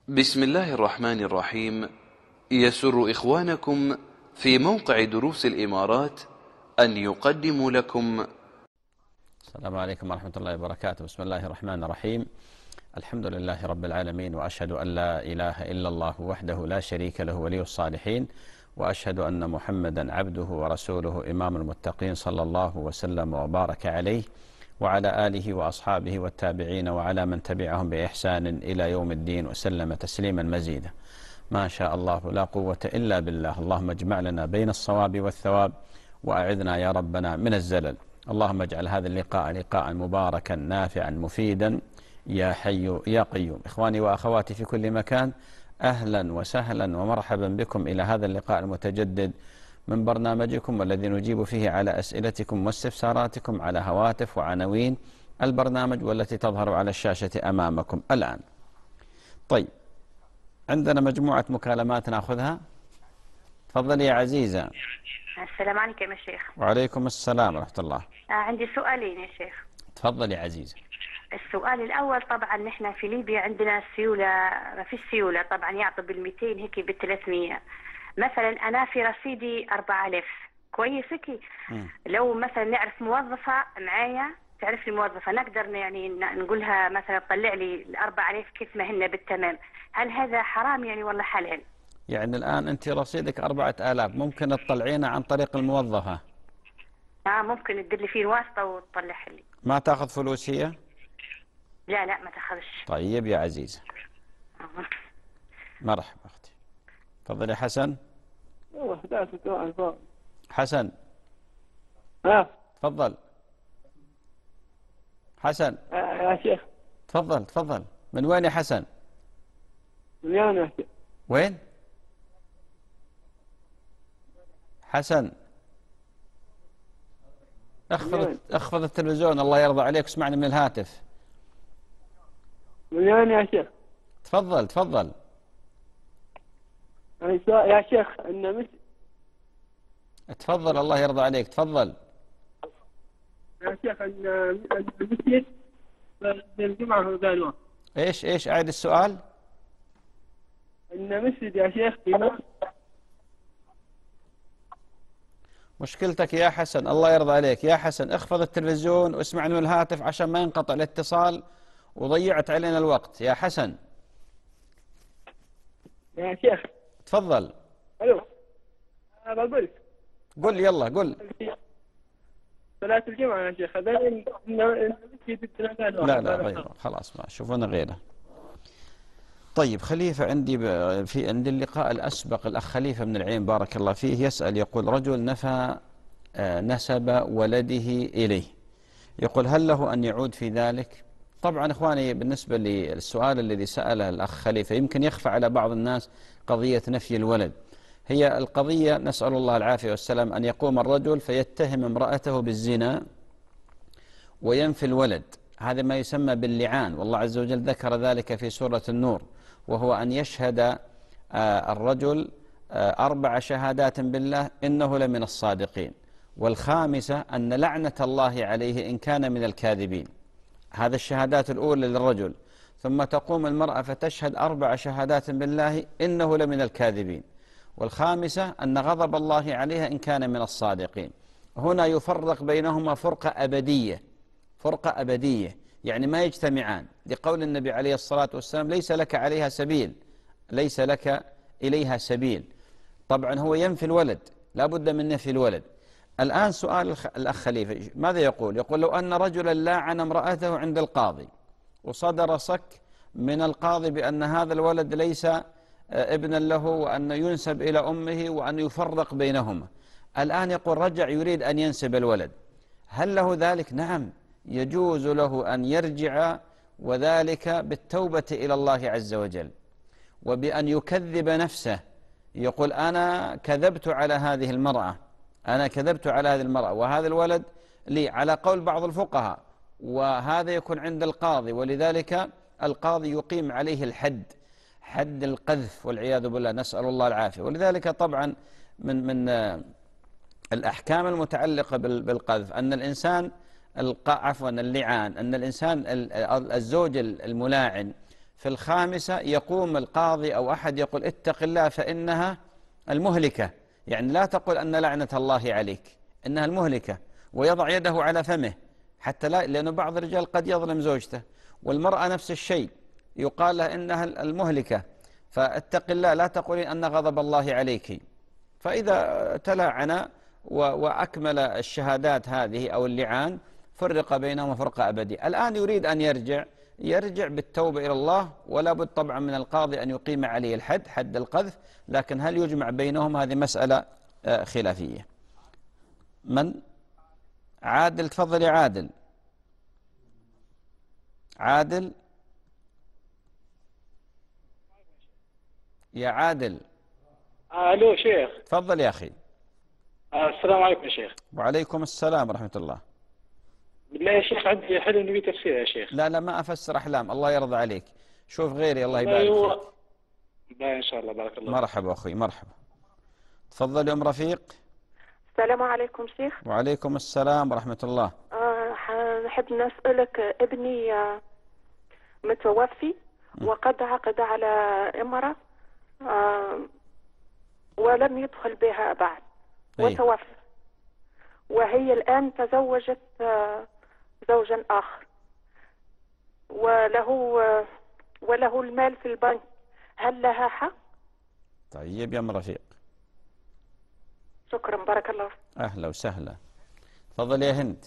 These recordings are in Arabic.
بسم الله الرحمن الرحيم. يسر إخوانكم في موقع دروس الإمارات أن يقدموا لكم. السلام عليكم ورحمة الله وبركاته. بسم الله الرحمن الرحيم. الحمد لله رب العالمين، وأشهد أن لا إله إلا الله وحده لا شريك له ولي الصالحين، وأشهد أن محمدا عبده ورسوله إمام المتقين، صلى الله وسلم وبارك عليه وعلى آله وأصحابه والتابعين وعلى من تبعهم بإحسان إلى يوم الدين، وسلم تسليما مزيدا. ما شاء الله لا قوة إلا بالله. اللهم اجمع لنا بين الصواب والثواب، وأعذنا يا ربنا من الزلل. اللهم اجعل هذا اللقاء لقاء مباركا نافعا مفيدا يا حي يا قيوم. إخواني وأخواتي في كل مكان، أهلا وسهلا ومرحبا بكم إلى هذا اللقاء المتجدد من برنامجكم، والذي نجيب فيه على أسئلتكم واستفساراتكم على هواتف وعناوين البرنامج والتي تظهر على الشاشة أمامكم الآن. طيب، عندنا مجموعة مكالمات نأخذها. تفضلي يا عزيزة. السلام عليكم يا شيخ. وعليكم السلام ورحمة الله. عندي سؤالين يا شيخ. تفضلي يا عزيزة. السؤال الأول، طبعا نحن في ليبيا عندنا سيولة، ما فيش سيولة طبعا، يعطي بال200 هيك بال300. مثلا أنا في رصيدي 4000 كويس هيك. لو مثلا نعرف موظفة معايا، تعرف لي موظفة نقدر يعني نقولها مثلا طلع لي 4000 كيف ما هن بالتمام، هل هذا حرام يعني ولا حلال؟ يعني الآن أنت رصيدك 4000، ممكن تطلعينه عن طريق الموظفة؟ ممكن تدير لي فيه الواسطة وتطلعها لي. ما تأخذ فلوس هي؟ لا ما تاخذش. طيب يا عزيزة. مرحبا أختي. تفضلي حسن. حسن. تفضل حسن. يا شيخ. تفضل. من وين يا حسن؟ من يا شيخ. وين؟ حسن، اخفض التلفزيون الله يرضى عليك، اسمعني من الهاتف. من يا شيخ. تفضل. يا شيخ ان مش. تفضل الله يرضى عليك، تفضل. يا شيخ ان المسجد الجمعة في ذا. ايش اعد السؤال. ان مسجد يا شيخ في مشكلتك يا حسن، الله يرضى عليك يا حسن، اخفض التلفزيون واسمعني من الهاتف عشان ما ينقطع الاتصال، وضيعت علينا الوقت يا حسن. يا شيخ. تفضل. الو. بقول. قل يلا قل. صلاة الجمعة يا شيخ، هذا لا غيره، خلاص ما شوفونا غيره. طيب خليفة، عندي اللقاء الأسبق الأخ خليفة من العين بارك الله فيه يسأل، يقول رجل نفى نسب ولده إليه، يقول هل له أن يعود في ذلك؟ طبعا إخواني، بالنسبة للسؤال الذي سأله الأخ خليفة يمكن يخفى على بعض الناس قضية نفي الولد. هي القضية نسأل الله العافية والسلام أن يقوم الرجل فيتهم امرأته بالزنا وينفي الولد، هذا ما يسمى باللعان، والله عز وجل ذكر ذلك في سورة النور، وهو أن يشهد الرجل 4 شهادات بالله إنه لمن الصادقين، والخامسة أن لعنة الله عليه إن كان من الكاذبين. هذا الشهادات الأولى للرجل، ثم تقوم المرأة فتشهد 4 شهادات بالله إنه لمن الكاذبين، والخامسة أن غضب الله عليها إن كان من الصادقين. هنا يفرق بينهما فرقة أبدية، يعني ما يجتمعان، لقول النبي عليه الصلاة والسلام ليس لك عليها سبيل، ليس لك إليها سبيل. طبعا هو ينفي الولد، لا بد من نفي الولد. الآن سؤال الأخ خليفة ماذا يقول؟ يقول لو أن رجلا لاعن امرأته عند القاضي، وصدر صك من القاضي بأن هذا الولد ليس ابنا له، وأن ينسب إلى أمه، وأن يفرق بينهما، الآن يقول رجع يريد أن ينسب الولد، هل له ذلك؟ نعم، يجوز له أن يرجع، وذلك بالتوبة إلى الله عز وجل، وبأن يكذب نفسه، يقول أنا كذبت على هذه المرأة، وهذا الولد لي، على قول بعض الفقهاء، وهذا يكون عند القاضي، ولذلك القاضي يقيم عليه حد القذف والعياذ بالله، نسأل الله العافية. ولذلك طبعا من الأحكام المتعلقة بالقذف أن الإنسان اللعان، أن الإنسان الزوج الملاعن في الخامسة يقوم القاضي أو أحد يقول اتق الله فإنها المهلكة، يعني لا تقول أن لعنة الله عليك، إنها المهلكة، ويضع يده على فمه حتى لا، لأنه بعض الرجال قد يظلم زوجته، والمرأة نفس الشيء يقال لها إنها المهلكة، فاتق الله لا تقولين أن غضب الله عليك. فإذا تلاعن وأكمل الشهادات هذه أو اللعان فرق بينهما فرقة أبدية. الآن يريد أن يرجع بالتوبة إلى الله، ولا بد طبعا من القاضي أن يقيم عليه الحد، حد القذف، لكن هل يجمع بينهم هذه مسألة خلافية. من عادل؟ تفضل يا عادل. عادل يا عادل. الو شيخ. تفضل يا أخي. السلام عليكم يا شيخ. وعليكم السلام ورحمة الله. بالله يا شيخ عندي حلم نبي تفسير يا شيخ. لا ما أفسر أحلام، الله يرضى عليك، شوف غيري الله يبارك فيك. لا إن شاء الله، بارك الله. مرحبا أخوي، مرحبا. تفضل يا أم رفيق. السلام عليكم شيخ. وعليكم السلام ورحمة الله. نحب نسألك، ابني متوفي وقد عقد على امرأة ولم يدخل بها بعد وتوفى، وهي الآن تزوجت زوجا آخر وله المال في البنك، هل لها حق؟ طيب يا أم رفيق. شكرا، بارك الله. أهلا وسهلا. تفضل يا هند.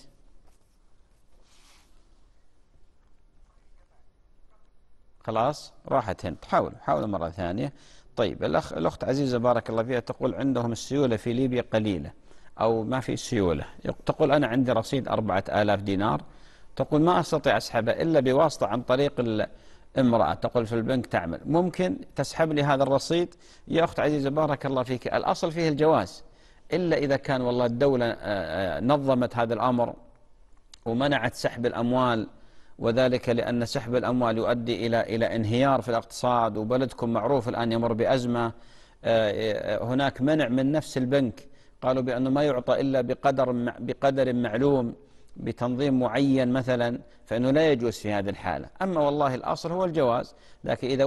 خلاص راحت هند، حاول مرة ثانية. طيب الأخت عزيزة بارك الله فيها تقول عندهم السيولة في ليبيا قليلة أو ما في سيولة، تقول أنا عندي رصيد 4000 دينار، تقول ما أستطيع أسحبها إلا بواسطة عن طريق الامرأة، تقول في البنك تعمل، ممكن تسحب لي هذا الرصيد؟ يا أخت عزيزة بارك الله فيك، الأصل فيه الجواز، إلا إذا كان والله الدولة نظمت هذا الأمر ومنعت سحب الأموال، وذلك لأن سحب الأموال يؤدي إلى انهيار في الاقتصاد، وبلدكم معروف الآن يمر بأزمة، هناك منع من نفس البنك، قالوا بأنه ما يعطى إلا بقدر معلوم بتنظيم معين مثلا، فإنه لا يجوز في هذه الحالة. أما والله الأصل هو الجواز، لكن إذا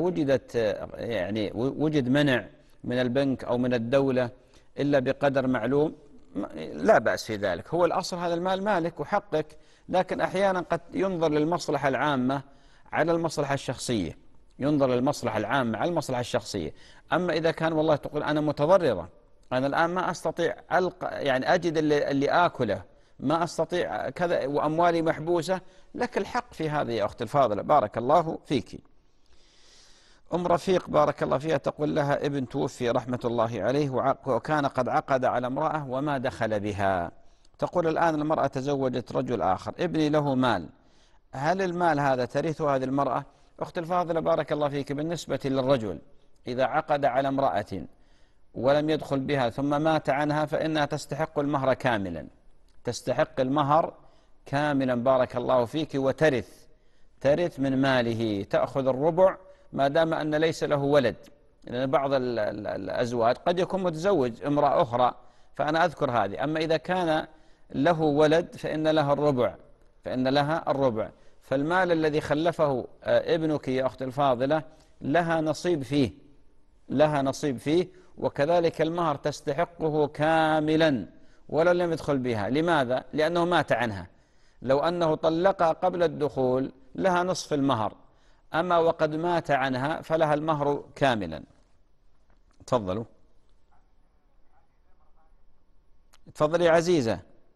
وجد منع من البنك أو من الدولة إلا بقدر معلوم لا بأس في ذلك، هو الأصل هذا المال مالك وحقك، لكن أحيانا قد ينظر للمصلحة العامة على المصلحة الشخصية، ينظر للمصلحة العامة على المصلحة الشخصية. أما إذا كان والله تقول أنا متضررة، أنا الآن ما أستطيع يعني أجد اللي آكله، ما أستطيع كذا وأموالي محبوسة، لك الحق في هذه يا أختي الفاضلة، بارك الله فيك. أم رفيق بارك الله فيها تقول لها ابن توفي رحمة الله عليه وكان قد عقد على امرأة وما دخل بها، تقول الآن المرأة تزوجت رجل آخر، ابني له مال، هل المال هذا ترثه هذه المرأة؟ أختي الفاضلة بارك الله فيك، بالنسبة للرجل إذا عقد على امرأة ولم يدخل بها ثم مات عنها فإنها تستحق المهر كاملا، تستحق المهر كاملا بارك الله فيك، ترث من ماله، تأخذ الربع ما دام أن ليس له ولد، لأن بعض الأزواج قد يكون متزوج امرأة أخرى، فأنا أذكر هذه. أما إذا كان له ولد فإن لها الربع، فالمال الذي خلفه ابنك يا أخت الفاضلة لها نصيب فيه، وكذلك المهر تستحقه كاملا ولا لم يدخل بها. لماذا؟ لأنه مات عنها، لو أنه طلقها قبل الدخول لها نصف المهر، أما وقد مات عنها فلها المهر كاملا. تفضلوا. تفضلي يا عزيزة.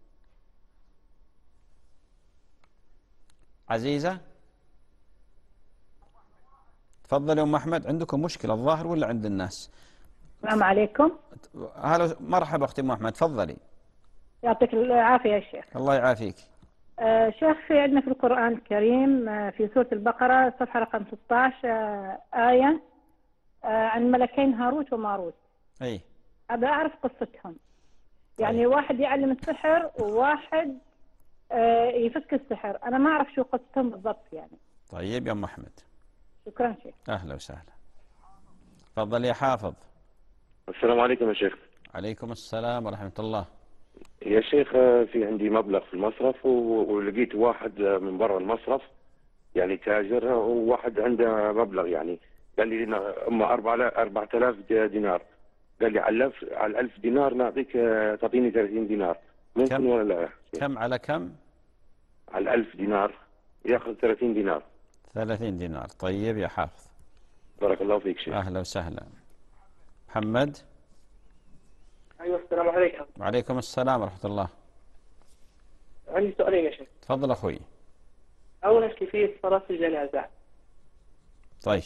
تفضلي أم أحمد. عندكم مشكلة الظاهر ولا عند الناس؟ السلام عليكم. هلا مرحبا أختي أم أحمد، تفضلي. يعطيك العافية يا شيخ. الله يعافيك. شيخ في عندنا في القرآن الكريم في سورة البقرة صفحة رقم 16 آية عن ملكين هاروت وماروت. أي. أبى أعرف قصتهم. يعني واحد يعلم السحر وواحد يفك السحر، أنا ما أعرف شو قصتهم بالضبط يعني. طيب يا أم أحمد. شكرا شيخ. أهلا وسهلا. تفضل يا حافظ. السلام عليكم يا شيخ. عليكم السلام ورحمة الله. يا شيخ في عندي مبلغ في المصرف ولقيت واحد من برا المصرف يعني تاجر، وواحد عنده مبلغ يعني. قال لي هم 4000 دينار. قال لي على 1000 دينار نعطيك، تعطيني 30 دينار. ممكن كم؟ ولا لا؟ كم على كم؟ على 1000 دينار ياخذ 30 دينار. 30 دينار. طيب يا حافظ. بارك الله فيك شيخ. أهلا وسهلا. محمد. ايوه السلام عليكم. وعليكم السلام ورحمة الله. عندي سؤالين يا شيخ. تفضل أخوي. اولا كيفيه صلاه الجنازه، طيب.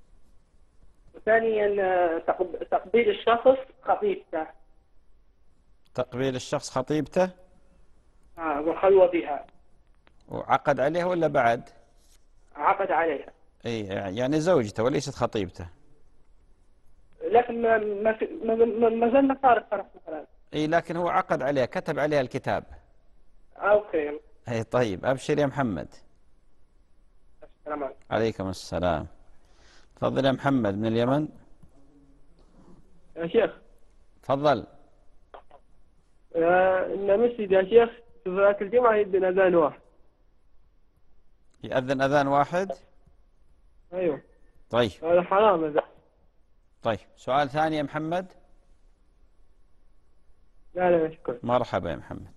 وثانيا تقبيل الشخص خطيبته. تقبيل الشخص خطيبته والخلوه بها. وعقد عليها ولا بعد؟ عقد عليها. اي يعني زوجته وليست خطيبته. لكن ما زلنا صارت فرح مثلا. اي لكن هو عقد عليها، كتب عليها الكتاب. اوكي. اي طيب، ابشر يا محمد. السلام عليكم. عليكم السلام. تفضل يا محمد من اليمن. يا شيخ. تفضل. إن مسجد يا شيخ في صلاة الجمعة يدنا أذان واحد. يأذن أذان واحد؟ أيوه. طيب. هذا حرام هذا. طيب، سؤال ثاني يا محمد. لا لا شكرا. مرحبا يا محمد.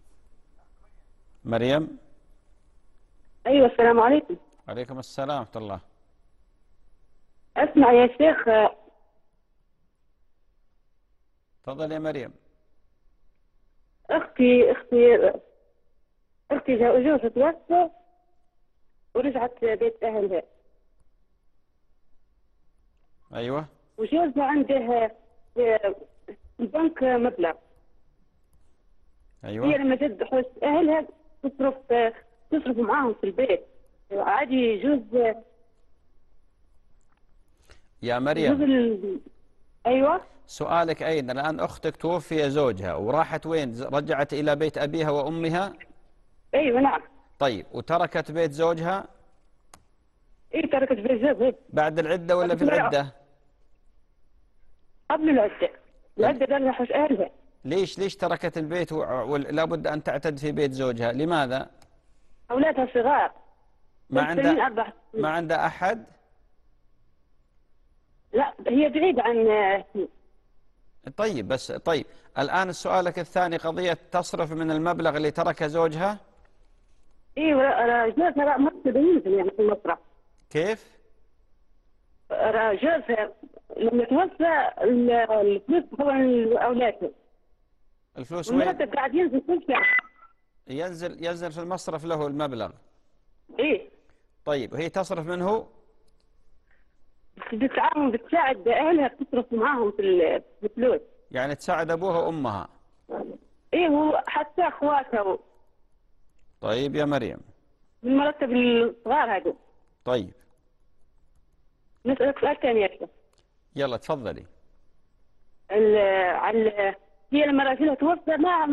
مريم. أيوه السلام عليكم. وعليكم السلام ورحمة الله. أسمع يا شيخ. تفضل يا مريم. أختي جوزها توفى ورجعت بيت أهلها. أيوه. وجوزها عنده في البنك مبلغ. أيوه. هي لما جد حوش أهلها تصرف معاهم في البيت. عادي جوز. يا مريم. أيوه. سؤالك أين؟ الآن أختك توفي زوجها وراحت وين؟ رجعت إلى بيت أبيها وأمها؟ أيوه نعم. طيب، وتركت بيت زوجها؟ إيه تركت بيت زوجها. بعد العدة ولا في العدة؟ قبل العدة. العدة قالها حوش أهلها. ليش تركت البيت ولا بد أن تعتد في بيت زوجها؟ لماذا؟ أولادها صغار. ما عندها أحد؟ لا هي بعيدة عن. طيب الآن سؤالك الثاني قضية تصرف من المبلغ اللي تركه زوجها؟ ايوه جوزها مكتب ينزل يعني في المصرف. كيف؟ جوزها لما توفى الفلوس طبعا لاولادها. الفلوس وين؟ المرتب قاعد ينزل كل شهر. ينزل في المصرف له المبلغ. ايه. طيب وهي تصرف منه؟ بتساعد اهلها تصرف معاهم في الفلوس. يعني تساعد ابوها وامها. ايه وحتى اخواتها. طيب يا مريم. من مرتب الصغار هذول. طيب. نسألك سؤال ثاني يا شيخ. يلا تفضلي. هي لما راجلها توفى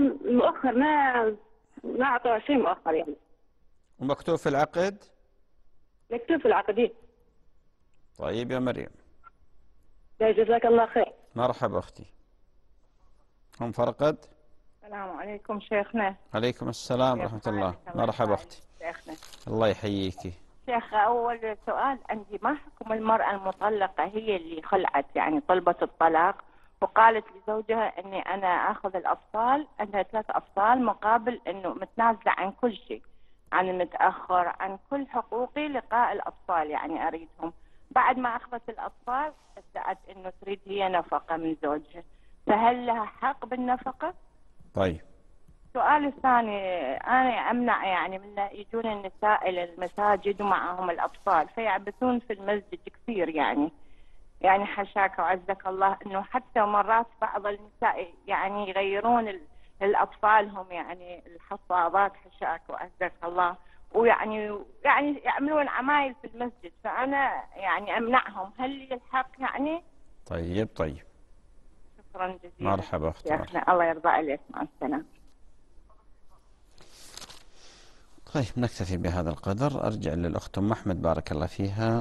ما اعطوها شيء مؤخر يعني. ومكتوب في العقد؟ مكتوب في العقد إيه. طيب يا مريم. جزاك الله خير. مرحبا أختي. أم فرقد. السلام عليكم شيخنا. عليكم السلام ورحمة الله. مرحبا أختي. شيخنا. الله يحييكي. شيخ أول سؤال عندي، ما حكم المرأة المطلقة هي اللي خلعت يعني طلبت الطلاق وقالت لزوجها إني أنا آخذ الأطفال، عندها 3 أطفال مقابل إنه متنازلة عن كل شيء، عن المتأخر، عن كل حقوقي لقاء الأطفال يعني أريدهم. بعد ما أخذت الأطفال ادعت إنه تريد هي نفقة من زوجها، فهل لها حق بالنفقة؟ طيب. السؤال الثاني، أنا أمنع يعني من يجون النساء إلى المساجد ومعهم الأطفال فيعبثون في المسجد كثير يعني حشاك وعزك الله إنه حتى مرات بعض النساء يعني يغيرون لأطفالهم يعني الحفاضات حشاك وعزك الله، ويعني يعملون عمايل في المسجد، فأنا يعني أمنعهم، هل لي الحق يعني؟ طيب. شكرا جزيلا. مرحبا أختي. الله يرضى عليك، مع السلامة. طيب نكتفي بهذا القدر. أرجع للأخت أم أحمد بارك الله فيها.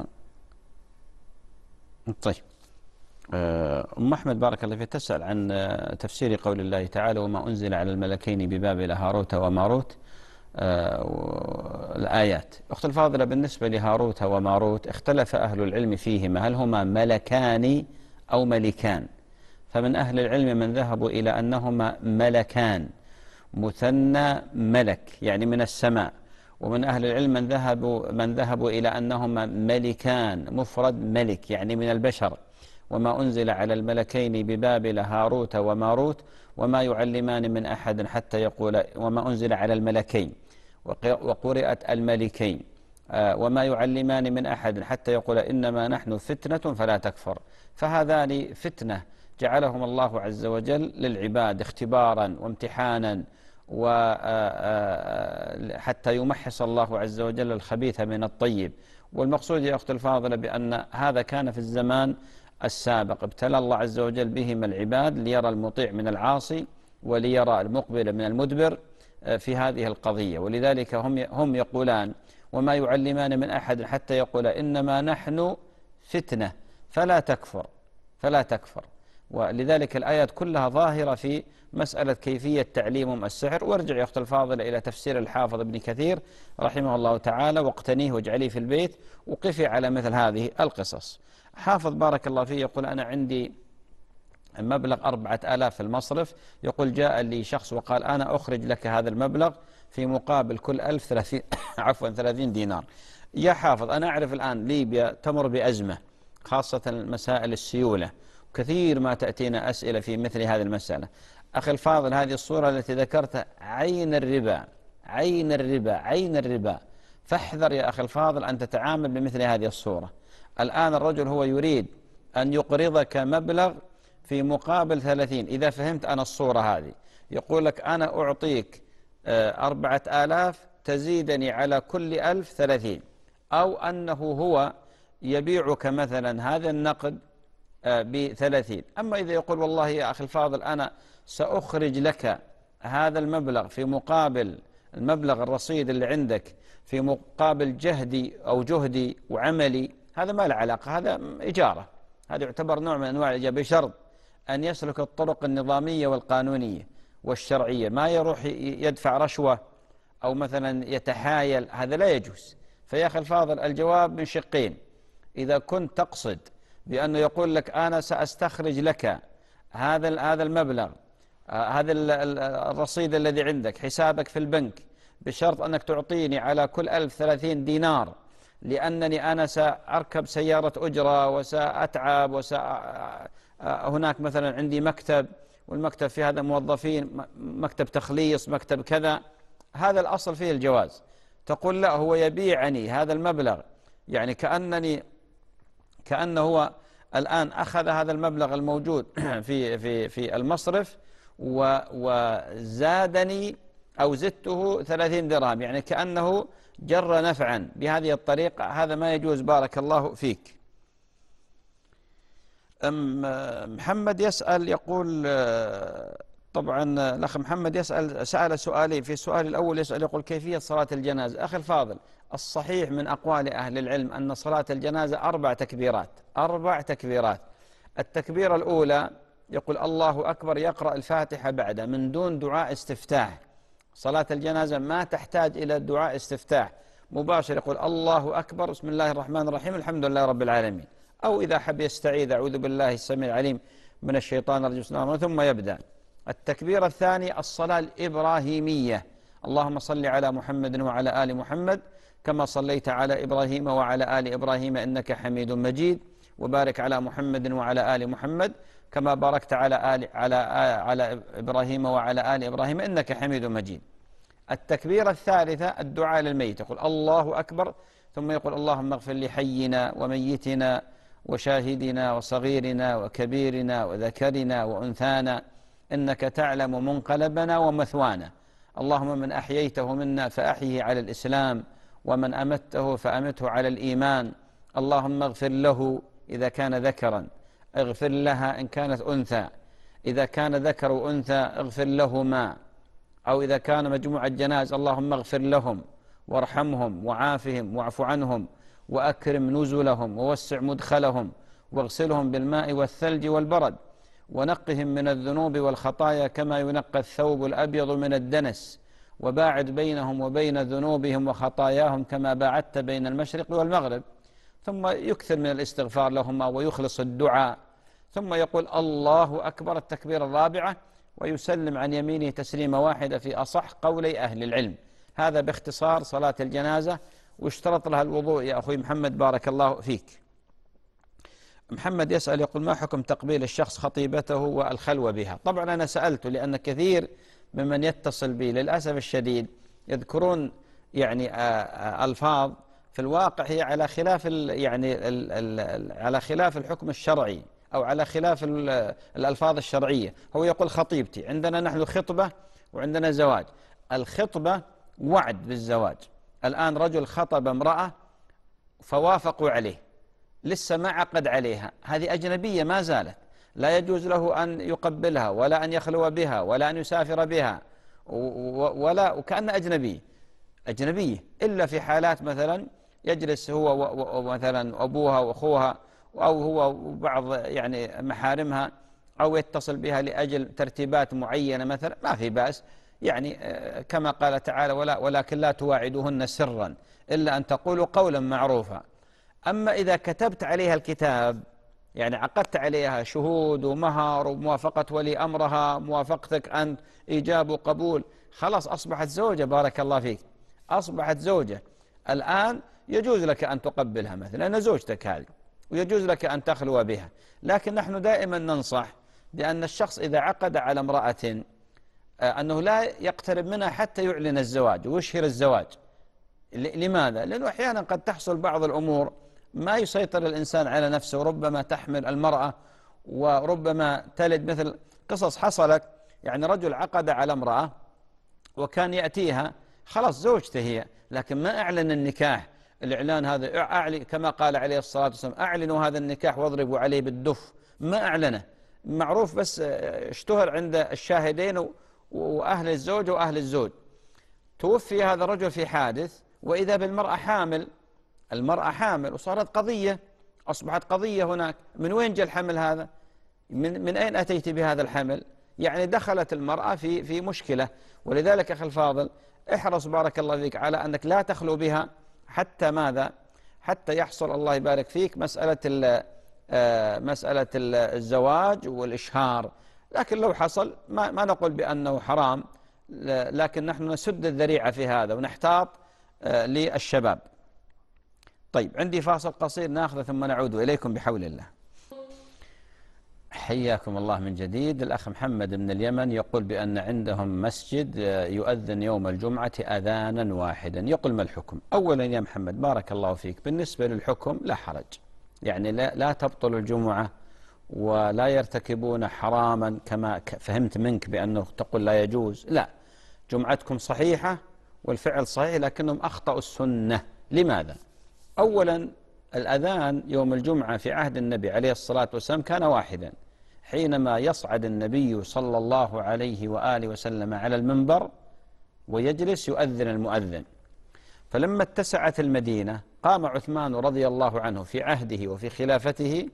طيب أم أحمد بارك الله فيها تسأل عن تفسير قول الله تعالى وما أنزل على الملكين ببابل هاروت وماروت. الآيات. أخت الفاضلة، بالنسبة لهاروت وماروت اختلف أهل العلم فيهما، هل هما ملكان أو ملكان؟ فمن أهل العلم من ذهبوا إلى أنهما ملكان، مثنى ملك يعني من السماء، ومن أهل العلم من ذهبوا إلى أنهما ملكان مفرد ملك يعني من البشر. وما أنزل على الملكين ببابل هاروت وماروت وما يعلمان من أحد حتى يقول، وما أنزل على الملكين وقرئت الملكين وما يعلمان من أحد حتى يقول إنما نحن فتنة فلا تكفر. فهذان فتنة جعلهم الله عز وجل للعباد اختبارا وامتحانا، وحتى يمحص الله عز وجل الخبيث من الطيب. والمقصود يا أخت الفاضلة بأن هذا كان في الزمان السابق، ابتلى الله عز وجل بهم العباد ليرى المطيع من العاصي وليرى المقبل من المدبر في هذه القضية. ولذلك هم يقولان وما يعلمان من أحد حتى يقول إنما نحن فتنة فلا تكفر. ولذلك الآيات كلها ظاهرة في مسألة كيفية تعليمهم السحر. وارجع يا أخت الفاضلة إلى تفسير الحافظ ابن كثير رحمه الله تعالى، واقتنيه واجعليه في البيت، وقفي على مثل هذه القصص. حافظ بارك الله فيه يقول أنا عندي مبلغ 4000 في المصرف، يقول جاء لي شخص وقال أنا أخرج لك هذا المبلغ في مقابل كل 30 دينار. يا حافظ، أنا أعرف الآن ليبيا تمر بأزمة، خاصة مسائل السيولة، كثير ما تأتينا أسئلة في مثل هذه المسألة. أخي الفاضل، هذه الصورة التي ذكرتها عين الربا. فاحذر يا أخي الفاضل أن تتعامل بمثل هذه الصورة. الآن الرجل هو يريد أن يقرضك مبلغ في مقابل 30، إذا فهمت أنا الصورة هذه، يقول لك أنا أعطيك 4000 تزيدني على كل 1000 30، أو أنه هو يبيعك مثلا هذا النقد ب30. أما إذا يقول والله يا أخي الفاضل أنا سأخرج لك هذا المبلغ في مقابل المبلغ الرصيد اللي عندك في مقابل جهدي وعملي، هذا ما له علاقة، هذا إجارة، هذا يعتبر نوع من أنواع الإجارة بشرط أن يسلك الطرق النظامية والقانونية والشرعية، ما يروح يدفع رشوة أو مثلا يتحايل، هذا لا يجوز. فيا أخي الفاضل الجواب من شقين، إذا كنت تقصد بأنه يقول لك أنا سأستخرج لك هذا المبلغ، هذا الرصيد الذي عندك، حسابك في البنك، بشرط أنك تعطيني على كل 1000 30 دينار، لأنني أنا سأركب سيارة أجرة وسأتعب هناك مثلا عندي مكتب، والمكتب في هذا موظفين، مكتب تخليص، مكتب كذا، هذا الأصل فيه الجواز. تقول لا، هو يبيعني هذا المبلغ، يعني كأنه هو الآن أخذ هذا المبلغ الموجود في المصرف وزادني أو زدته 30 درهم، يعني كأنه جر نفعا بهذه الطريقة، هذا ما يجوز بارك الله فيك. محمد يسأل يقول، طبعا الأخ محمد سأل سؤالين، في السؤال الأول يسأل يقول كيفية صلاة الجنازة. أخي الفاضل، الصحيح من أقوال أهل العلم أن صلاة الجنازة 4 تكبيرات. التكبيرة الأولى يقول الله أكبر، يقرأ الفاتحة بعد من دون دعاء استفتاح. صلاة الجنازة ما تحتاج إلى دعاء استفتاح، مباشر يقول الله أكبر بسم الله الرحمن الرحيم الحمد لله رب العالمين، أو إذا حب يستعيذ أعوذ بالله السميع العليم من الشيطان الرجيم ثم يبدأ. التكبيرة الثانية الصلاة الإبراهيمية، اللهم صل على محمد وعلى آل محمد كما صليت على إبراهيم وعلى آل إبراهيم إنك حميد مجيد، وبارك على محمد وعلى آل محمد كما باركت على إبراهيم وعلى آل إبراهيم إنك حميد مجيد. التكبيرة الثالثة الدعاء للميت، يقول الله أكبر ثم يقول اللهم اغفر لحينا وميتنا وشاهدنا وصغيرنا وكبيرنا وذكرنا وأنثانا إنك تعلم منقلبنا ومثوانا، اللهم من أحييته منا فأحيه على الإسلام ومن أمته فأمته على الإيمان، اللهم اغفر له إذا كان ذكرا، اغفر لها إن كانت أنثى، إذا كان ذكر وأنثى اغفر لهما، أو إذا كان مجموعة جناز اللهم اغفر لهم وارحمهم وعافهم واعف عنهم وأكرم نزلهم ووسع مدخلهم واغسلهم بالماء والثلج والبرد ونقهم من الذنوب والخطايا كما ينقى الثوب الأبيض من الدنس، وباعد بينهم وبين ذنوبهم وخطاياهم كما باعدت بين المشرق والمغرب. ثم يكثر من الاستغفار لهما ويخلص الدعاء، ثم يقول الله أكبر التكبير الرابعة، ويسلم عن يمينه تسليمة واحدة في أصح قولي أهل العلم. هذا باختصار صلاة الجنازة، واشترط لها الوضوء يا أخوي محمد بارك الله فيك. محمد يسأل يقول ما حكم تقبيل الشخص خطيبته والخلوة بها؟ طبعا أنا سألته لأن كثير ممن يتصل بي للأسف الشديد يذكرون يعني ألفاظ في الواقع هي على خلاف على خلاف الحكم الشرعي أو على خلاف الألفاظ الشرعية. هو يقول خطيبتي، عندنا نحن خطبة وعندنا زواج. الخطبة وعد بالزواج. الآن رجل خطب امرأة فوافقوا عليه، لسه ما عقد عليها، هذه أجنبية ما زالت، لا يجوز له أن يقبلها ولا أن يخلو بها ولا أن يسافر بها وكأن أجنبية إلا في حالات مثلا يجلس هو ومثلا أبوها وأخوها أو هو وبعض يعني محارمها، أو يتصل بها لأجل ترتيبات معينة مثلا، ما في بأس يعني كما قال تعالى ولكن لا تواعدوهن سرا إلا أن تقولوا قولا معروفا. أما إذا كتبت عليها الكتاب يعني عقدت عليها شهود ومهر وموافقة ولي أمرها، موافقتك أنت، إيجاب وقبول، خلاص أصبحت زوجة بارك الله فيك، أصبحت زوجة. الآن يجوز لك أن تقبلها مثلا، أنا زوجتك هذه، ويجوز لك أن تخلو بها. لكن نحن دائما ننصح بأن الشخص إذا عقد على امرأة أنه لا يقترب منها حتى يعلن الزواج ويشهر الزواج. لماذا؟ لأنه أحيانا قد تحصل بعض الأمور ما يسيطر الإنسان على نفسه، وربما تحمل المرأة وربما تلد، مثل قصص حصلت يعني رجل عقد على امرأة وكان يأتيها خلاص زوجته هي، لكن ما أعلن النكاح. الإعلان هذا كما قال عليه الصلاة والسلام أعلنوا هذا النكاح واضربوا عليه بالدف، ما أعلنه، معروف بس اشتهر عند الشاهدين وأهل الزوج وأهل الزوج. توفي هذا الرجل في حادث، وإذا بالمرأة حامل، المرأة حامل، وصارت قضية، أصبحت قضية هناك. من وين جاء الحمل هذا؟ من أين أتيت بهذا الحمل؟ يعني دخلت المرأة في مشكلة. ولذلك أخي الفاضل احرص بارك الله فيك على أنك لا تخلو بها حتى ماذا؟ حتى يحصل الله يبارك فيك مسألة الزواج والإشهار. لكن لو حصل ما نقول بأنه حرام، لكن نحن نسد الذريعة في هذا ونحتاط للشباب. طيب عندي فاصل قصير ناخذه ثم نعود إليكم بحول الله. حياكم الله من جديد. الأخ محمد من اليمن يقول بأن عندهم مسجد يؤذن يوم الجمعة أذانا واحدا، يقول ما الحكم؟ أولا يا محمد بارك الله فيك، بالنسبة للحكم لا حرج، يعني لا تبطل الجمعة ولا يرتكبون حراما كما فهمت منك بأنه تقول لا يجوز، لا، جمعتكم صحيحة والفعل صحيح، لكنهم أخطأوا السنة. لماذا؟ أولا الأذان يوم الجمعة في عهد النبي عليه الصلاة والسلام كان واحدا، حينما يصعد النبي صلى الله عليه وآله وسلم على المنبر ويجلس يؤذن المؤذن. فلما اتسعت المدينة قام عثمان رضي الله عنه في عهده وفي خلافته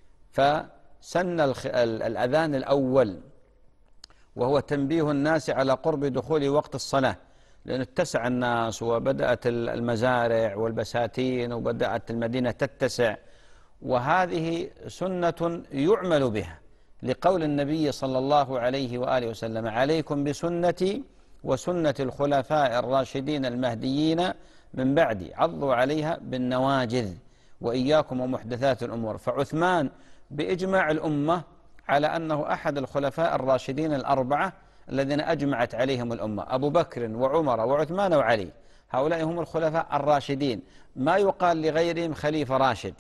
فسن الأذان الأول، وهو تنبيه الناس على قرب دخول وقت الصلاة، لأن اتسع الناس وبدأت المزارع والبساتين وبدأت المدينة تتسع، وهذه سنة يعمل بها لقول النبي صلى الله عليه وآله وسلم عليكم بسنتي وسنة الخلفاء الراشدين المهديين من بعدي عضوا عليها بالنواجذ وإياكم ومحدثات الأمور. فعثمان بإجماع الأمة على أنه أحد الخلفاء الراشدين الأربعة الذين أجمعت عليهم الأمة، أبو بكر وعمر وعثمان وعلي، هؤلاء هم الخلفاء الراشدين، ما يقال لغيرهم خليفة راشد،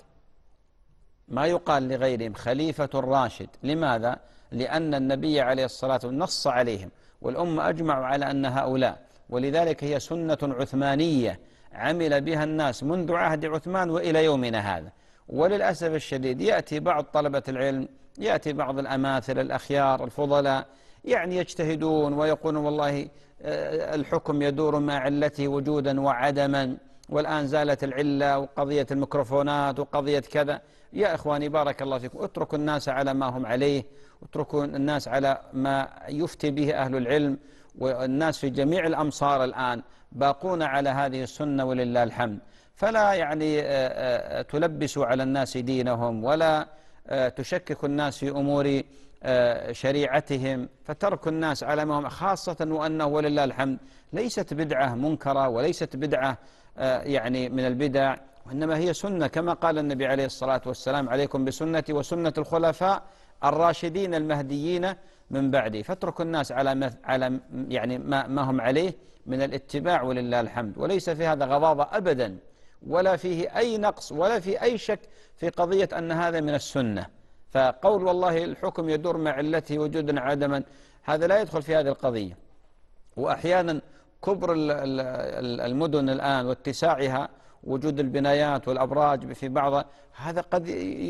ما يقال لغيرهم خليفة راشد. لماذا؟ لأن النبي عليه الصلاة والسلام نص عليهم والأمة أجمعوا على أن هؤلاء، ولذلك هي سنة عثمانية عمل بها الناس منذ عهد عثمان وإلى يومنا هذا. وللأسف الشديد يأتي بعض طلبة العلم، يأتي بعض الأماثل الأخيار الفضلاء يعني يجتهدون ويقولون والله الحكم يدور مع علته وجودا وعدما، والآن زالت العلة وقضية الميكروفونات وقضية كذا. يا إخواني بارك الله فيكم اتركوا الناس على ما هم عليه، اتركوا الناس على ما يفتي به أهل العلم، والناس في جميع الأمصار الآن باقون على هذه السنة ولله الحمد. فلا يعني تلبسوا على الناس دينهم ولا تشكك الناس في أمور شريعتهم، فترك الناس على ما هم، خاصة وأنه ولله الحمد ليست بدعة منكرة وليست بدعة يعني من البدع، وإنما هي سنة كما قال النبي عليه الصلاة والسلام: عليكم بسنتي وسنة الخلفاء الراشدين المهديين من بعدي. فاتركوا الناس على يعني ما هم عليه من الاتباع ولله الحمد، وليس في هذا غضاضة أبدا ولا فيه أي نقص ولا في أي شك في قضية أن هذا من السنة. فقول والله الحكم يدور مع علته وجودا عدما، هذا لا يدخل في هذه القضية. وأحيانا كبر المدن الآن واتساعها، وجود البنايات والأبراج في بعضها، هذا قد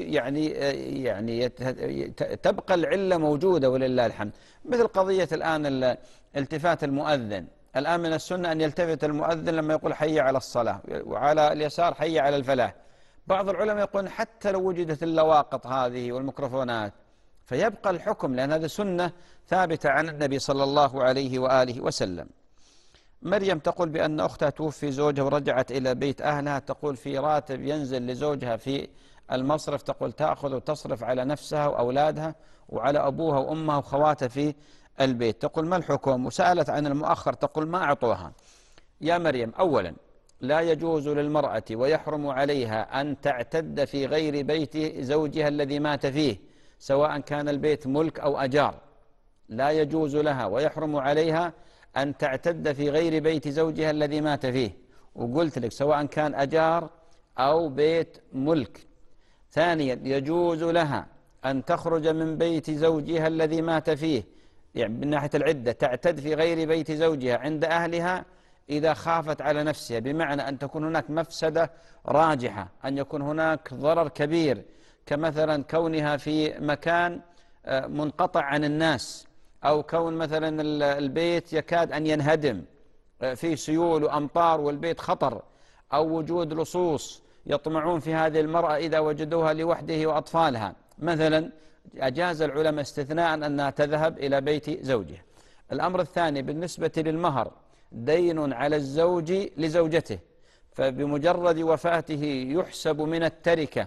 يعني تبقى العلة موجودة ولله الحمد. مثل قضية الآن التفات المؤذن، الآن من السنة أن يلتفت المؤذن لما يقول حي على الصلاة، وعلى اليسار حي على الفلاح. بعض العلماء يقولون حتى لو وجدت اللواقط هذه والميكروفونات فيبقى الحكم، لأن هذه سنة ثابتة عن النبي صلى الله عليه وآله وسلم. مريم تقول بأن أختها توفي زوجها ورجعت إلى بيت أهلها، تقول في راتب ينزل لزوجها في المصرف، تقول تأخذ وتصرف على نفسها وأولادها وعلى أبوها وأمها وخواتها في البيت، تقول ما الحكم؟ وسألت عن المؤخر، تقول ما أعطوها. يا مريم، أولا لا يجوز للمرأة ويحرم عليها أن تعتد في غير بيت زوجها الذي مات فيه، سواء كان البيت ملك أو أجار. لا يجوز لها ويحرم عليها أن تعتد في غير بيت زوجها الذي مات فيه، وقلت لك سواء كان أجار أو بيت ملك. ثانيا يجوز لها أن تخرج من بيت زوجها الذي مات فيه، يعني من ناحية العدة تعتد في غير بيت زوجها عند أهلها إذا خافت على نفسها، بمعنى أن تكون هناك مفسدة راجحة، أن يكون هناك ضرر كبير، كمثلا كونها في مكان منقطع عن الناس، أو كون مثلا البيت يكاد أن ينهدم، فيه سيول وأمطار والبيت خطر، أو وجود لصوص يطمعون في هذه المرأة إذا وجدوها لوحده وأطفالها مثلا، أجاز العلماء استثناء أنها تذهب إلى بيت زوجها. الأمر الثاني بالنسبة للمهر، دين على الزوج لزوجته، فبمجرد وفاته يحسب من التركة،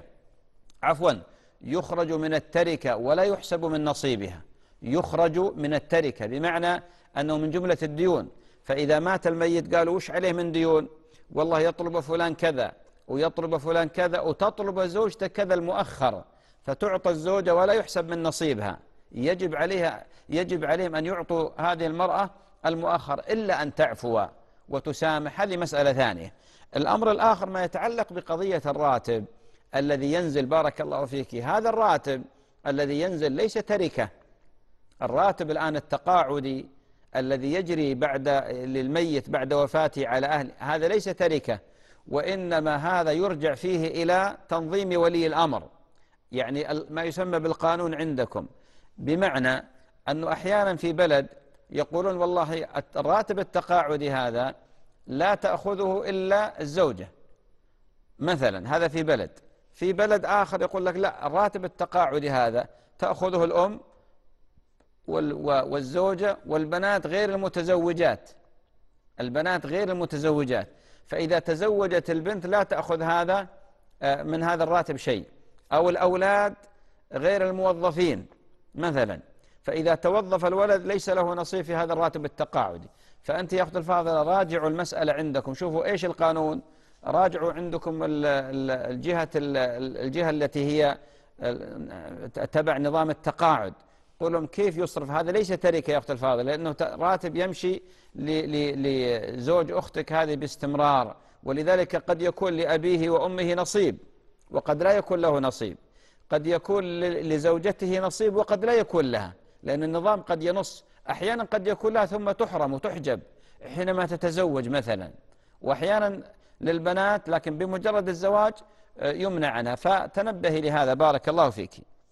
يخرج من التركة ولا يحسب من نصيبها، يخرج من التركة بمعنى أنه من جملة الديون. فإذا مات الميت قالوا وش عليه من ديون؟ والله يطلب فلان كذا ويطلب فلان كذا وتطلب زوجته كذا المؤخر، فتعطى الزوجة ولا يحسب من نصيبها. يجب عليهم أن يعطوا هذه المرأة المؤخر إلا أن تعفو وتسامح، هذه مسألة ثانية. الأمر الآخر ما يتعلق بقضية الراتب الذي ينزل، بارك الله فيك، هذا الراتب الذي ينزل ليس تركة. الراتب الآن التقاعدي الذي يجري للميت بعد وفاته على أهله، هذا ليس تركة، وإنما هذا يرجع فيه إلى تنظيم ولي الأمر، يعني ما يسمى بالقانون عندكم، بمعنى أنه أحيانا في بلد يقولون والله الراتب التقاعدي هذا لا تأخذه إلا الزوجة مثلا، هذا في بلد آخر يقول لك لا، الراتب التقاعدي هذا تأخذه الأم والزوجة والبنات غير المتزوجات، فإذا تزوجت البنت لا تأخذ هذا من هذا الراتب شيء، أو الأولاد غير الموظفين مثلا، فإذا توظف الولد ليس له نصيب في هذا الراتب التقاعدي. فأنت يا أخت الفاضلة راجعوا المسألة عندكم، شوفوا إيش القانون، راجعوا عندكم الجهة التي هي تبع نظام التقاعد، قول لهم كيف يصرف هذا، ليس تركة يا أخت الفاضلة، لأنه راتب يمشي لزوج أختك هذه باستمرار، ولذلك قد يكون لأبيه وأمه نصيب وقد لا يكون له نصيب، قد يكون لزوجته نصيب وقد لا يكون لها، لأن النظام قد ينص، أحيانا قد يكون لها ثم تحرم وتحجب حينما تتزوج مثلا، وأحيانا للبنات لكن بمجرد الزواج يمنع عنها، فتنبهي لهذا بارك الله فيك.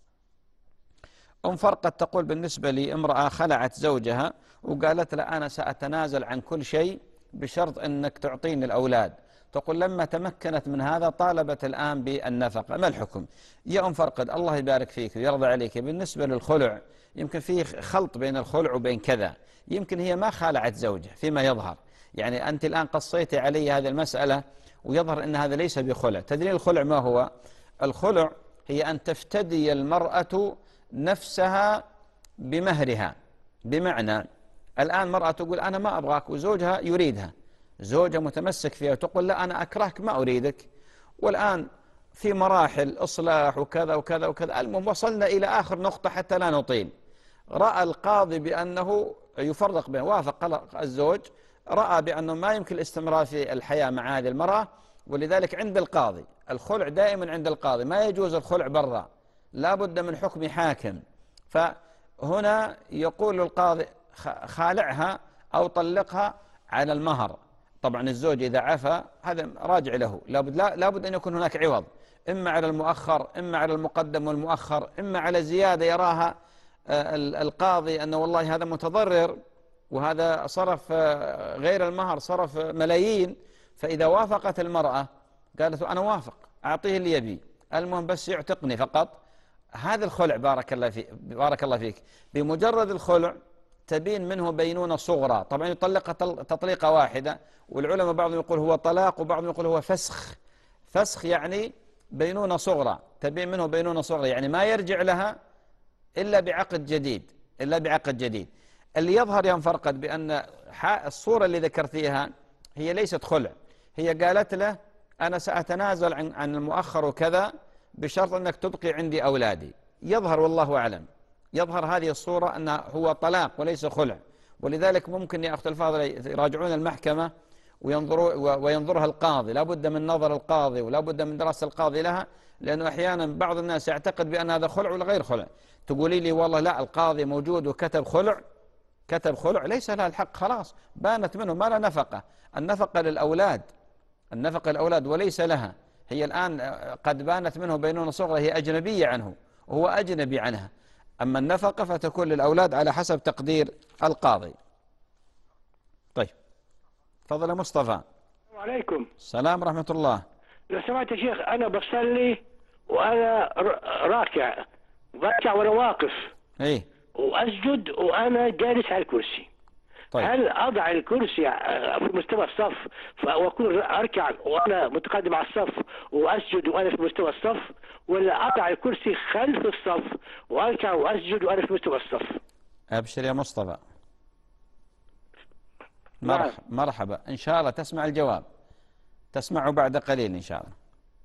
فرقت تقول بالنسبة لامرأة خلعت زوجها وقالت له أنا سأتنازل عن كل شيء بشرط أنك تعطيني الأولاد، تقول لما تمكنت من هذا طالبت الآن بالنفقة، ما الحكم؟ يا أم فرقد الله يبارك فيك ويرضى عليك، بالنسبة للخلع يمكن فيه خلط بين الخلع وبين كذا، يمكن هي ما خالعت زوجها فيما يظهر، يعني أنت الآن قصيتي علي هذه المسألة ويظهر أن هذا ليس بخلع. تدري الخلع ما هو؟ الخلع هي أن تفتدي المرأة نفسها بمهرها، بمعنى الآن مرأة تقول أنا ما أبغاك وزوجها يريدها، زوجها متمسك فيها وتقول لا أنا أكرهك ما أريدك، والآن في مراحل إصلاح وكذا وكذا وكذا، المهم وصلنا إلى آخر نقطة حتى لا نطيل. رأى القاضي بأنه يفرق بين، وافق الزوج، رأى بأنه ما يمكن الاستمرار في الحياة مع هذه المرأة، ولذلك عند القاضي الخلع دائما عند القاضي، ما يجوز الخلع برا، لا بد من حكم حاكم. فهنا يقول القاضي خالعها أو طلقها على المهر. طبعا الزوج إذا عفى هذا راجع له، لابد أن يكون هناك عوض، إما على المؤخر إما على المقدم والمؤخر، إما على زيادة يراها القاضي أنه والله هذا متضرر وهذا صرف غير المهر صرف ملايين، فإذا وافقت المرأة قالت أنا وافق أعطيه اللي يبي، المهم بس يعتقني فقط، هذا الخلع. بارك الله فيك. بمجرد الخلع تبين منه بينونة صغرى، طبعا يطلقها تطليقة واحدة، والعلماء بعضهم يقول هو طلاق وبعضهم يقول هو فسخ. فسخ يعني بينونة صغرى، تبين منه بينونة صغرى، يعني ما يرجع لها إلا بعقد جديد، اللي يظهر ينفرقد بأن الصورة اللي ذكرتيها هي ليست خلع، هي قالت له أنا سأتنازل عن المؤخر وكذا بشرط أنك تبقي عندي أولادي. يظهر والله أعلم، يظهر هذه الصورة أنه هو طلاق وليس خلع، ولذلك ممكن يا أخت الفاضلة يراجعون المحكمة وينظرها القاضي، لا بد من نظر القاضي ولا بد من دراسة القاضي لها، لأنه أحيانا بعض الناس يعتقد بأن هذا خلع ولا غير خلع. تقولي لي والله لا القاضي موجود وكتب خلع، ليس لها الحق، خلاص بانت منه، ما لها نفقة، النفقة للأولاد وليس لها. هي الآن قد بانت منه بينونة صغرى، هي أجنبية عنه وهو أجنبي عنها، أما النفقة فتكون للأولاد على حسب تقدير القاضي. طيب تفضل يا مصطفى. السلام عليكم. السلام ورحمة الله. لو سمعت يا شيخ أنا بصلي وأنا راكع وأنا واقف، إيه، وأسجد وأنا جالس على الكرسي. طيب. هل أضع الكرسي في مستوى الصف وأكون أركع وأنا متقدم على الصف وأسجد وأنا في مستوى الصف، ولا أضع الكرسي خلف الصف وأركع وأسجد وأنا في مستوى الصف؟ أبشر يا مصطفى. مرحبا، إن شاء الله تسمع الجواب، تسمعه بعد قليل إن شاء الله.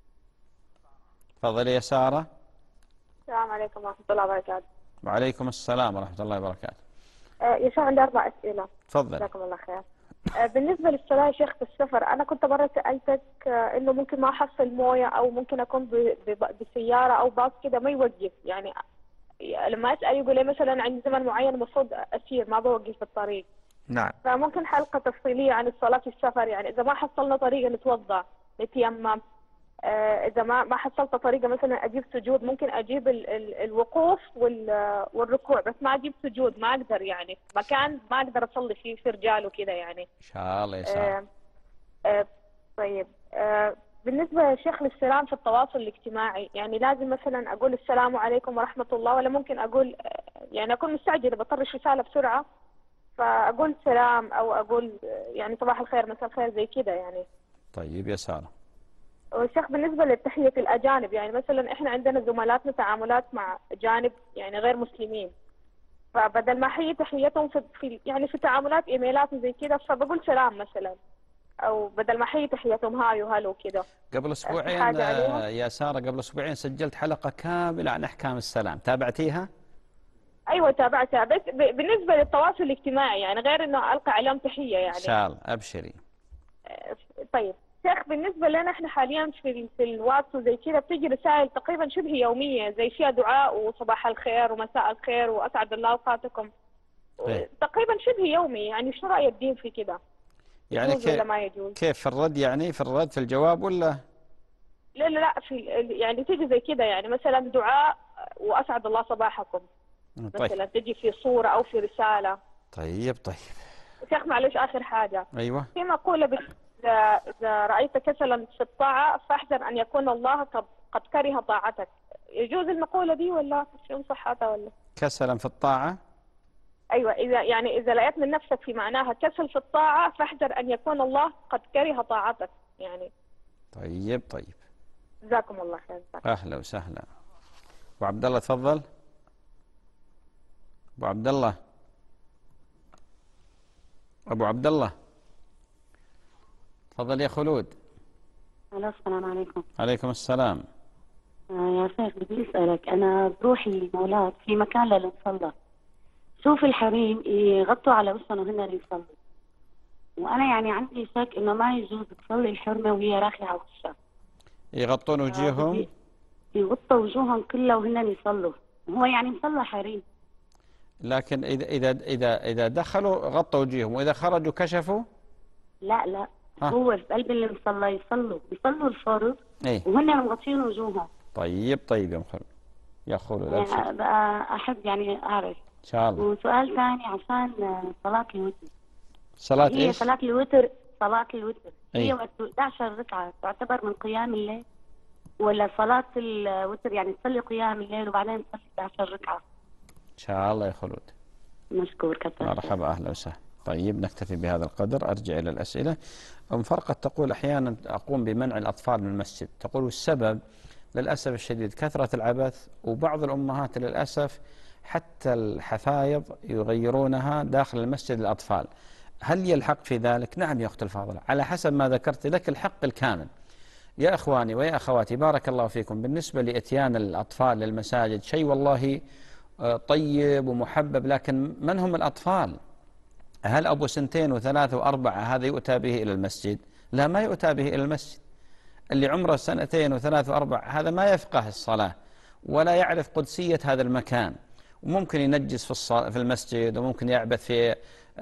تفضلي يا سارة. السلام عليكم ورحمة الله وبركاته. وعليكم السلام ورحمة الله وبركاته. يا شيخ عندي 4 أسئلة. تفضل. جزاكم الله خير. بالنسبة للصلاة يا شيخ في السفر، أنا كنت مرة سألتك إنه ممكن ما أحصل موية أو ممكن أكون بسيارة أو باص كده ما يوقف، يعني لما أسأل يقول لي مثلا عندي زمن معين المفروض أسير ما بوقف في الطريق. نعم. فممكن حلقة تفصيلية عن الصلاة في السفر، يعني إذا ما حصلنا طريقة نتوضأ نتيمم، إذا ما حصلت طريقة مثلا أجيب سجود، ممكن أجيب الوقوف والركوع، بس ما أجيب سجود، ما أقدر يعني مكان ما أقدر أصلي فيه في رجال وكذا يعني. إن شاء الله يا سارة. طيب بالنسبة يا شيخ للسلام في التواصل الاجتماعي، يعني لازم مثلا أقول السلام عليكم ورحمة الله، ولا ممكن أقول يعني أكون مستعجلة بطرش رسالة بسرعة فأقول سلام أو أقول يعني صباح الخير مساء الخير زي كذا يعني؟ طيب يا سارة. والشيخ بالنسبة لتحية الأجانب، يعني مثلا إحنا عندنا زملاتنا تعاملات مع أجانب يعني غير مسلمين، فبدل ما أحيي تحيتهم في يعني في تعاملات إيميلات وزي كذا فبقول سلام مثلا، أو بدل ما أحيي تحيتهم هاي وهلو كذا. قبل أسبوعين يا سارة، قبل أسبوعين سجلت حلقة كاملة عن أحكام السلام، تابعتيها؟ أيوة تابعتها، بس بالنسبة للتواصل الاجتماعي يعني غير إنه ألقى عليهم تحية يعني. إن شاء الله أبشري. طيب شيخ بالنسبة لنا احنا حاليا في الواتس وزي كذا بتيجي رسائل تقريبا شبه يومية زي فيها دعاء وصباح الخير ومساء الخير وأسعد الله أوقاتكم، تقريبا شبه يومي، يعني شو رأي الدين في كذا؟ يعني يجوز ولا ما يجوز؟ كيف في الرد، يعني في الرد في الجواب ولا؟ لا في يعني تيجي زي كذا يعني مثلا دعاء وأسعد الله صباحكم. طيب. مثلا تجي في صورة أو في رسالة. طيب شيخ معلش آخر حاجة. أيوة. في مقولة إذا رأيت كسلا في الطاعة فاحذر أن يكون الله قد كره طاعتك. يجوز المقولة دي ولا شو صحتها ولا؟ كسلا في الطاعة؟ أيوة، إذا لقيت من نفسك في معناها كسل في الطاعة فاحذر أن يكون الله قد كره طاعتك يعني. طيب. جزاكم الله خير. أهلا وسهلا. أبو عبد الله تفضل. أبو عبد الله. أبو عبد الله تفضل يا خلود. السلام عليكم. عليكم السلام. يا شيخ بدي أسألك، أنا بروحي مولات في مكان للمصلى، شوف الحريم يغطوا على وسطهم وهن يصلوا، وأنا يعني عندي شك إنه ما يجوز تصلي الحرمة وهي راخية على وشها. يغطون وجيههم؟ يغطوا وجوههم كلها وهن يصلوا، هو يعني مصلى حريم. لكن إذا دخلوا غطوا وجيههم، وإذا خرجوا كشفوا؟ لا هو في قلب المصلى يصلوا الفرض وهن مغطين وجوههم. طيب يا خلود يعني بقى أحب يعني أعرف إن شاء الله. وسؤال ثاني عشان صلاة الوتر. صلاة هي إيش؟ صلاة الوتر هي 11 ركعة تعتبر من قيام الليل، ولا صلاة الوتر يعني تصلي قيام الليل وبعدين تصلي 11 ركعة؟ إن شاء الله يا خلود. مشكور كثير. مرحبا أهلا وسهلا. طيب نكتفي بهذا القدر. أرجع إلى الأسئلة. أم فرقة تقول أحيانا أقوم بمنع الأطفال من المسجد، تقول السبب للأسف الشديد كثرة العبث، وبعض الأمهات للأسف حتى الحفايض يغيرونها داخل المسجد للأطفال. هل يلحق في ذلك؟ نعم يا أخت الفاضلة، على حسب ما ذكرت لك الحق الكامل. يا إخواني ويا أخواتي بارك الله فيكم، بالنسبة لإتيان الأطفال للمساجد شيء والله طيب ومحبب، لكن من هم الأطفال؟ هل أبو 2 و3 و4 هذا يؤتى به إلى المسجد؟ لا، ما يؤتى به إلى المسجد. اللي عمره 2 و3 و4 هذا ما يفقه الصلاة ولا يعرف قدسية هذا المكان، وممكن ينجس في المسجد، وممكن يعبث في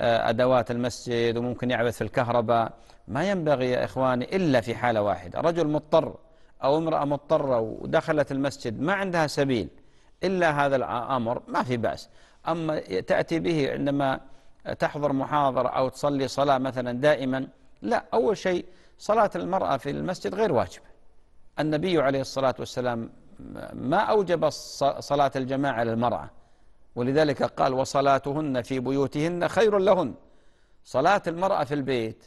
أدوات المسجد، وممكن يعبث في الكهرباء. ما ينبغي يا إخواني إلا في حالة واحدة، رجل مضطر أو امرأة مضطرة ودخلت المسجد ما عندها سبيل إلا هذا الأمر ما في بأس. أما تأتي به عندما تحضر محاضرة أو تصلي صلاة مثلا دائما، لا. أول شيء صلاة المرأة في المسجد غير واجبة. النبي عليه الصلاة والسلام ما أوجب صلاة الجماعة للمرأة، ولذلك قال وصلاتهن في بيوتهن خير لهن. صلاة المرأة في البيت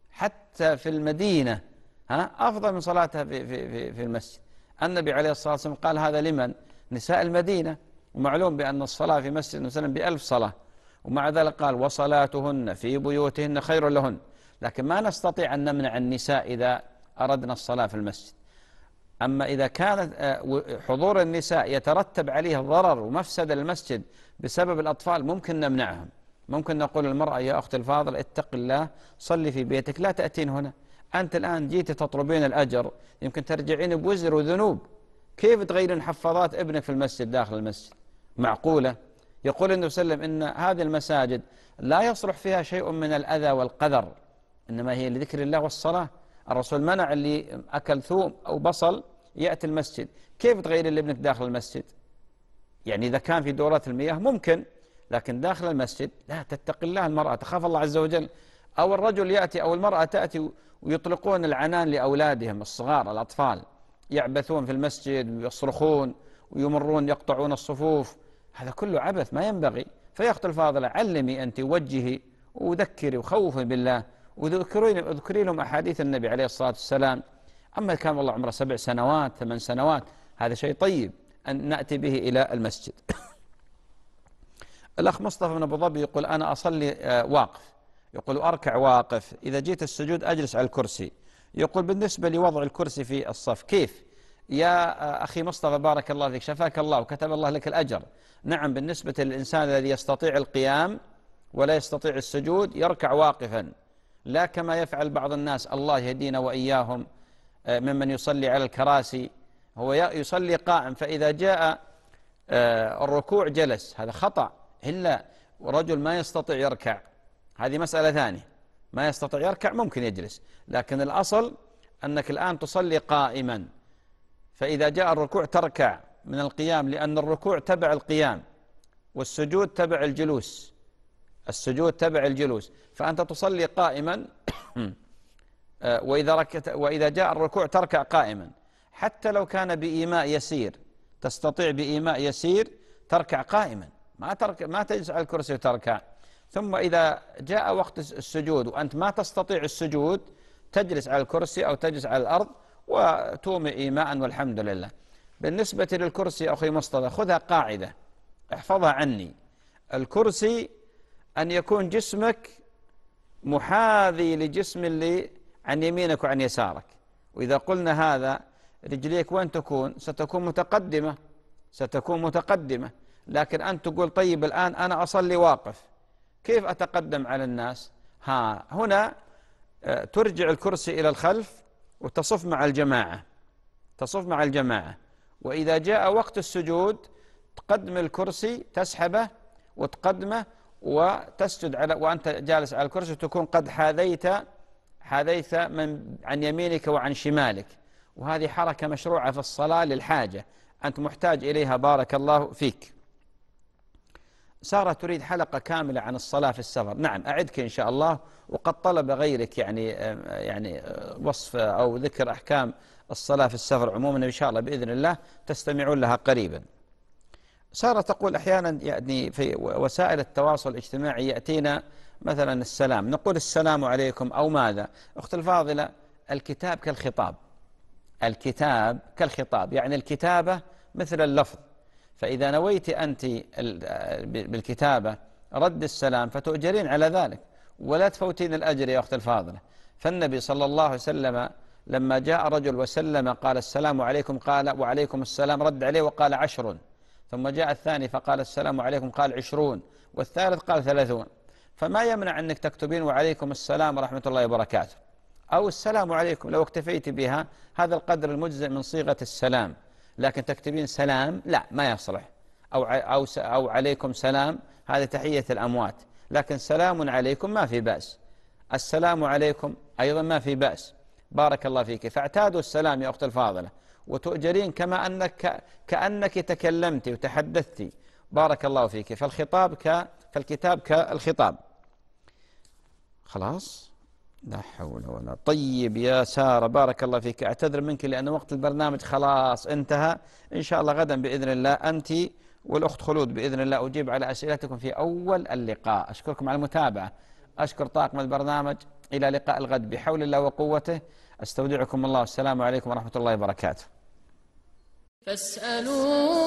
حتى في المدينة أفضل من صلاتها في المسجد. النبي عليه الصلاة والسلام قال هذا لمن؟ نساء المدينة، ومعلوم بأن الصلاة في مسجد وسلم ب1000 صلاة، ومع ذلك قال وصلاتهن في بيوتهن خير لهن. لكن ما نستطيع أن نمنع النساء إذا أردنا الصلاة في المسجد. أما إذا كانت حضور النساء يترتب عليه ضرر ومفسدة للمسجد بسبب الأطفال ممكن نمنعهم. ممكن نقول للمرأة يا أخت الفاضل اتق الله، صلي في بيتك، لا تأتين هنا. أنت الآن جيت تطلبين الأجر، يمكن ترجعين بوزر وذنوب. كيف تغيرين حفاظات ابنك في المسجد داخل المسجد؟ معقولة؟ يقول النبي صلى الله عليه وسلم إن هذه المساجد لا يصلح فيها شيء من الأذى والقذر، إنما هي لذكر الله والصلاة. الرسول منع اللي أكل ثوم أو بصل يأتي المسجد. كيف تغير لابنك داخل المسجد؟ يعني إذا كان في دورات المياه ممكن، لكن داخل المسجد لا. تتق الله المرأة، تخاف الله عز وجل. أو الرجل يأتي أو المرأة تأتي ويطلقون العنان لأولادهم الصغار الأطفال، يعبثون في المسجد ويصرخون ويمرون يقطعون الصفوف. هذا كله عبث ما ينبغي. فيا أخت الفاضلة علمي أنت، وجهي وذكري وخوفي بالله، واذكري لهم أحاديث النبي عليه الصلاة والسلام. أما كان والله عمره 7 سنوات 8 سنوات هذا شيء طيب أن نأتي به إلى المسجد. الأخ مصطفى من أبو ظبي يقول أنا أصلي واقف، يقول أركع واقف، إذا جيت السجود أجلس على الكرسي. يقول بالنسبة لوضع الكرسي في الصف كيف؟ يا أخي مصطفى بارك الله فيك، شفاك الله وكتب الله لك الأجر. نعم، بالنسبة للإنسان الذي يستطيع القيام ولا يستطيع السجود يركع واقفا، لا كما يفعل بعض الناس الله يهدينا وإياهم ممن يصلي على الكراسي، هو يصلي قائم، فإذا جاء الركوع جلس. هذا خطأ. إلا رجل ما يستطيع يركع هذه مسألة ثانية، ما يستطيع يركع ممكن يجلس، لكن الأصل أنك الآن تصلي قائما، فإذا جاء الركوع تركع من القيام، لأن الركوع تبع القيام والسجود تبع الجلوس. السجود تبع الجلوس، فأنت تصلي قائما وإذا جاء الركوع تركع قائما، حتى لو كان بإيماء يسير، تستطيع بإيماء يسير تركع قائما، ما تجلس على الكرسي وتركع. ثم إذا جاء وقت السجود وأنت ما تستطيع السجود تجلس على الكرسي أو تجلس على الأرض وتومئ إيماء والحمد لله. بالنسبة للكرسي أخي مصطفى خذها قاعدة احفظها عني، الكرسي أن يكون جسمك محاذي لجسم اللي عن يمينك وعن يسارك، وإذا قلنا هذا رجليك وين تكون؟ ستكون متقدمة، لكن أنت تقول طيب الآن أنا أصلي واقف، كيف أتقدم على الناس؟ هنا ترجع الكرسي إلى الخلف وتصف مع الجماعة، وإذا جاء وقت السجود تقدم الكرسي تسحبه وتقدمه وتسجد وأنت جالس على الكرسي، تكون قد حاذيت من عن يمينك وعن شمالك، وهذه حركة مشروعة في الصلاة للحاجة أنت محتاج إليها بارك الله فيك. سارة تريد حلقة كاملة عن الصلاة في السفر. نعم أعدك إن شاء الله، وقد طلب غيرك يعني وصف أو ذكر أحكام الصلاة في السفر عموما إن شاء الله بإذن الله تستمعون لها قريبا. سارة تقول أحيانا يعني في وسائل التواصل الاجتماعي يأتينا مثلا السلام، نقول السلام عليكم أو ماذا. أخت الفاضلة الكتاب كالخطاب، يعني الكتابة مثل اللفظ، فإذا نويت أنت بالكتابة رد السلام فتؤجرين على ذلك ولا تفوتين الأجر يا أخت الفاضلة. فالنبي صلى الله عليه وسلم لما جاء رجل وسلم قال السلام عليكم، قال وعليكم السلام، رد عليه وقال 10، ثم جاء الثاني فقال السلام عليكم قال 20، والثالث قال 30. فما يمنع أنك تكتبين وعليكم السلام ورحمة الله وبركاته أو السلام عليكم، لو اكتفيت بها هذا القدر المجزئ من صيغة السلام، لكن تكتبين سلام لا ما يصلح، أو عليكم سلام هذه تحية الأموات، لكن سلام عليكم ما في بأس، السلام عليكم أيضا ما في بأس بارك الله فيك. فاعتادوا السلام يا أخت الفاضلة وتؤجرين كأنك تكلمت وتحدثت بارك الله فيك. فالكتاب كالخطاب. خلاص لا حول ولا. طيب يا سارة بارك الله فيك، أعتذر منك لأن وقت البرنامج خلاص انتهى، إن شاء الله غدا بإذن الله أنت والأخت خلود بإذن الله أجيب على أسئلتكم في أول اللقاء. أشكركم على المتابعة، أشكر طاقم البرنامج، إلى لقاء الغد بحول الله وقوته، أستودعكم الله، والسلام عليكم ورحمة الله وبركاته.